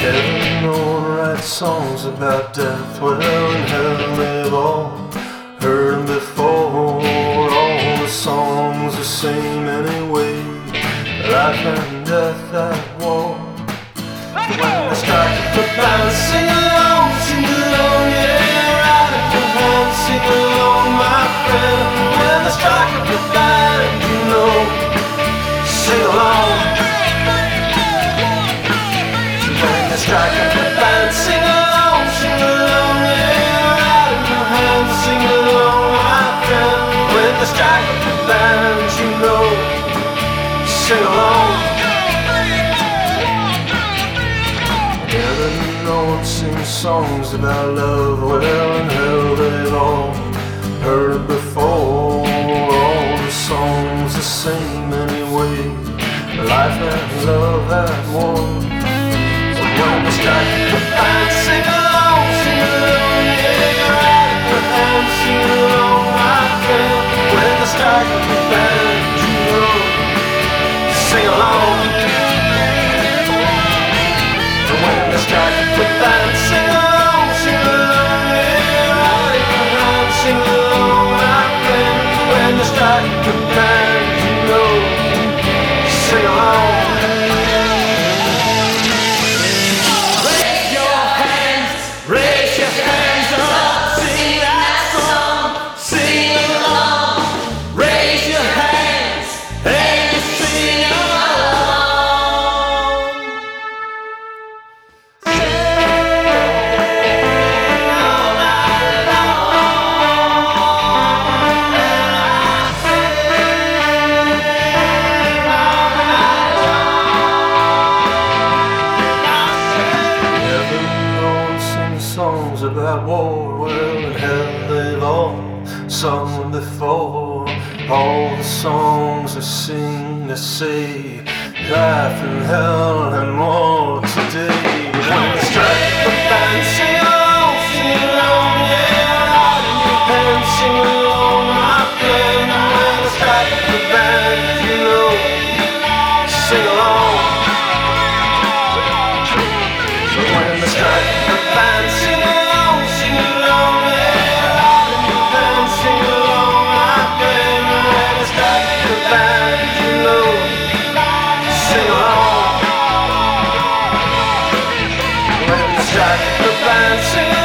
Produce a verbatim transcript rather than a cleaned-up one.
Heaven don't write songs about death, well in hell they've all heard them before. All the songs the same anyway, life and death at war. When they strike up the band, sing along, sing along, yeah, right up your hand, sing along, my friend. When they strike up the band, you know, sing along. When they strike up the band, sing along, sing along, yeah, right up your hand, sing along, my friend. When they strike up the band, you know, sing along. Heaven don't sing songs about love, well in hell they've all heard it before. All the songs the same anyway, life and love at war. So when they strike the band, sing along, sing along, yeah, right in your hand, sing along, my friend. When they strike the band, you know, sing along. When they strike the band, sing along, sing along, yeah, right in your hand, sing along, my friend. When they strike the band, you know, sing along. Raise your hands, raise your hands up, sing that song, sing along. Raise your hands and sing along. Songs about war, well in hell they've all sung before. All the songs they sing, they say life in hell and more today. When they strike the band, sing along, sing along, yeah, right in your hand, sing along, my friend. When they strike the band, you know, sing along. When they strike the band, sing along, sing along, yeah, right in your hand, sing along, my friend. When they strike the band, you know, sing along. When they strike the band, sing along.